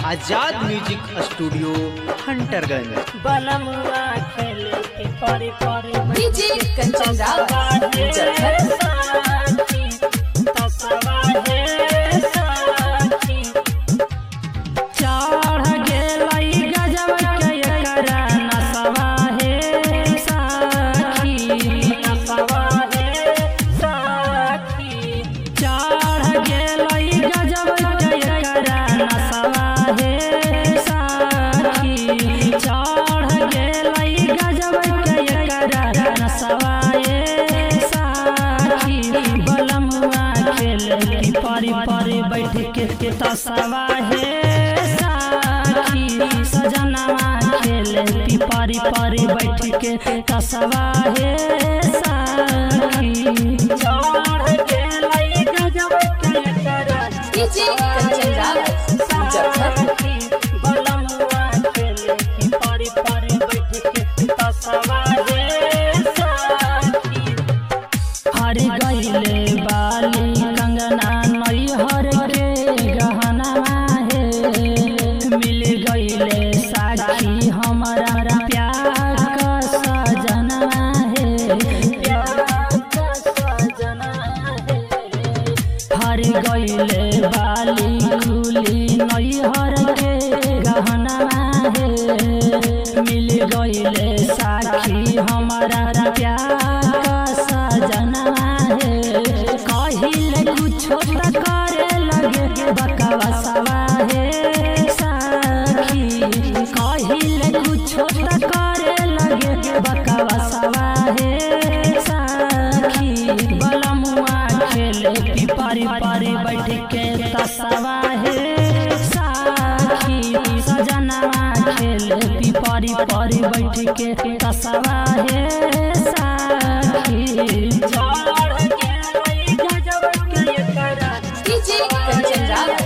आजाद music studio Hunterganj. बनमुआ खेले के परी परी डीजे कंचन रावत तसवा है साथी चढ़ गेलै गजब के एकरा नसवा है साथी नसवा है साथी चढ़ गेलै गजब के एकरा नसवा है साथी चढ़ गेलै गजब के एकरा नसवा है साथी बलमुआ खेले परी परी बैठ के तसवा है साथी सजनवा खेले परी परी बैठ के तसवा है साथी चढ़ गेलै गजब के एकरा डीजे कंचन रावत बलमुआ खेले परी परी बैठ के तसवा है साथी हर गईले बाली कंगना नैहर के गहनवा है मिल गईले साथी हमारा प्यार का सजनवा है प्यार का सजनवा है हर गईले बाली खुली नैहर के गहनवा है मिल गईले साथी हमारा प्यार का सजनवा है कहिले कुछो त करे लगे बकवासवा है साथी कहिले कुछो त करे लगे बकवासवा है साथी बलमुआ खेले परी परी बैठ के तसवा है साथी सजनवा खेले परी परी बैठ के तसवा है साथी चढ़ गेलै गजब के एकरा डीजे कंचन रावत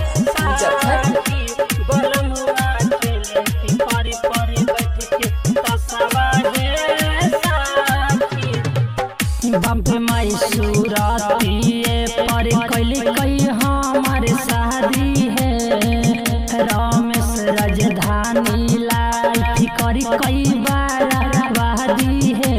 बलमुआ खेले परी परी बैठ के तसवा है साथी बम्प माई सूरतिए पर कैली कई हमारे शादी है रमेश राजधानी लाइफ करी कई बार वादी है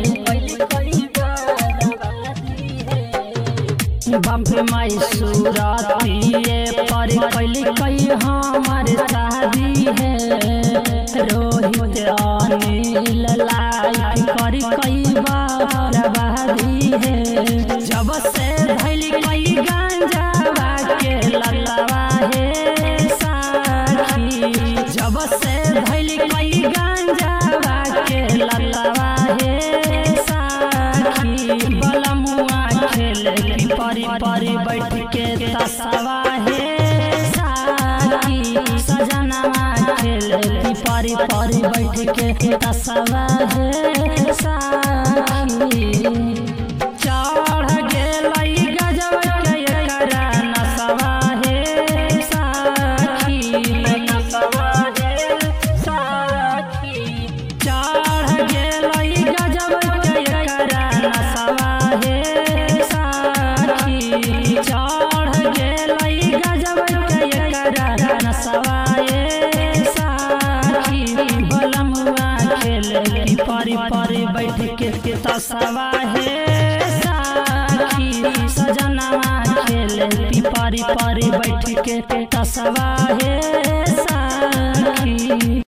बम्प माई सूरतिए पर कैली कई हमारे शादी है रोहित अनिल लाइफ करी कई बार वादी है जब से धैली कई गांजावा के ललवा है साथी जब से धैली कई गांजावा के ललवा है साथी बलमुआ खेले परी परी बैठ के तसवा है साथी सजनवा खेले परी परी बैठ के तसवा है साथी चढ़ गेलै गजब के एकरा नसवा है साथी नसवा है साथी चढ़ गेलै गजब के एकरा नसवा है साथी चढ़ गेलै गजब के एकरा नसवा है साथी बलमुआ खेले परी परी बैठ के तसवा है साथी सजनवा खेले परी परी बैठ के तसवा है साथी।